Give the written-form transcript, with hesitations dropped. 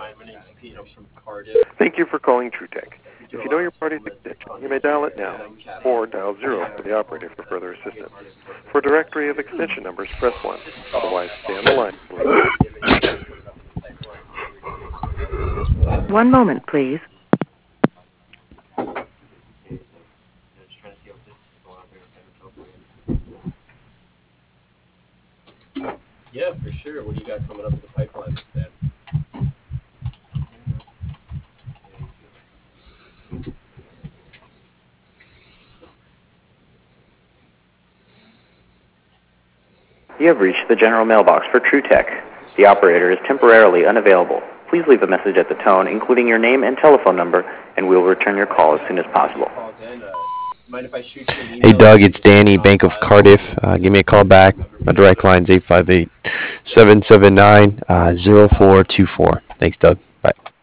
Thank you for calling TrueTech. If you know your party's extension, you may dial it now, or dial 0 for the operator for further assistance. For a directory of extension numbers, press 1. Otherwise, stay on the line, please. One moment, please. Yeah, for sure. What do you got coming up in the pipeline with that? You have reached the general mailbox for TrueTech. The operator is temporarily unavailable. Please leave a message at the tone, including your name and telephone number, and we will return your call as soon as possible. Hey Doug, it's Danny, Bank of Cardiff. Give me a call back. My direct line's 858-779-0424. Thanks, Doug. Bye.